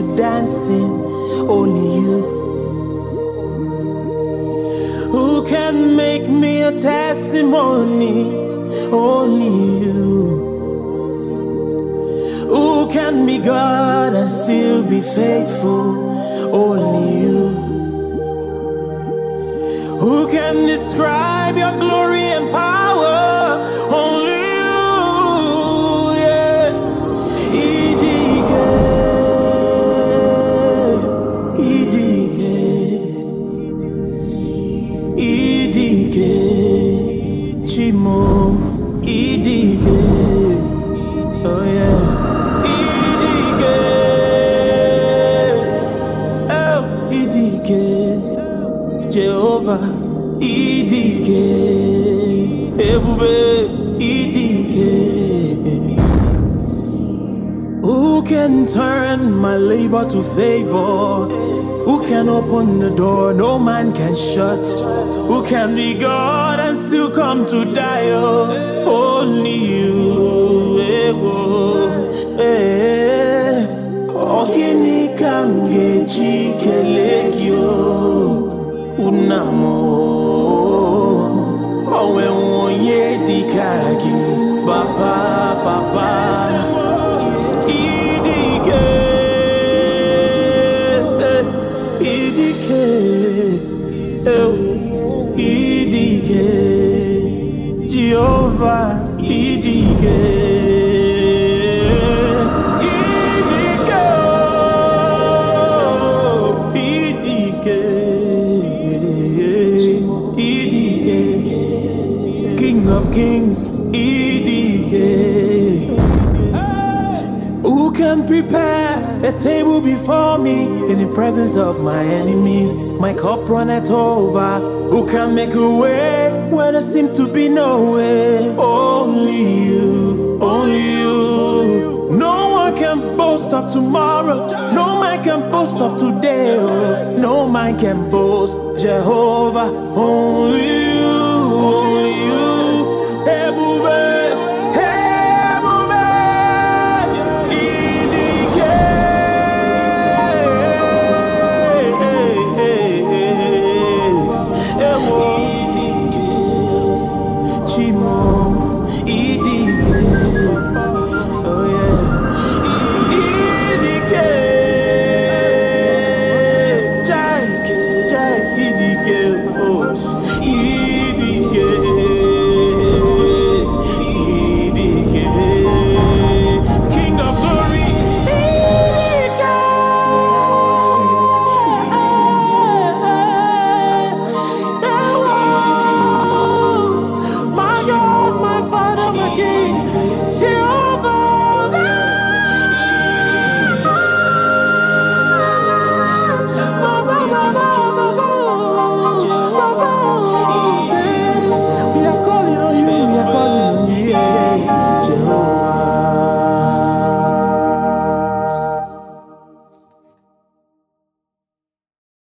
to dancing, only you. Who can make me a testimony? Only you. Who can be God and still be faithful? Only you. Who can describe your glory and power? Only you, yeah. Idike, Idike, Chimo, Idike, oh yeah. Idike, oh Idike, Jehovah, Idike, Ebube, Idike. Who can turn my labor to favor? Who can open the door no man can shut? Who can be God and still come to die? Oh, only you. Ogini kangeji kelegyo unamo owe wonye dikagi papa idike idike Jehovah idike King of Kings, Idike. Who can prepare a table before me in the presence of my enemies? My cup runneth over. Who can make a way where there seems to be no way? Only you, only you. No one can boast of tomorrow. No man can boast of today. No man can boast Jehovah. Only you, only you.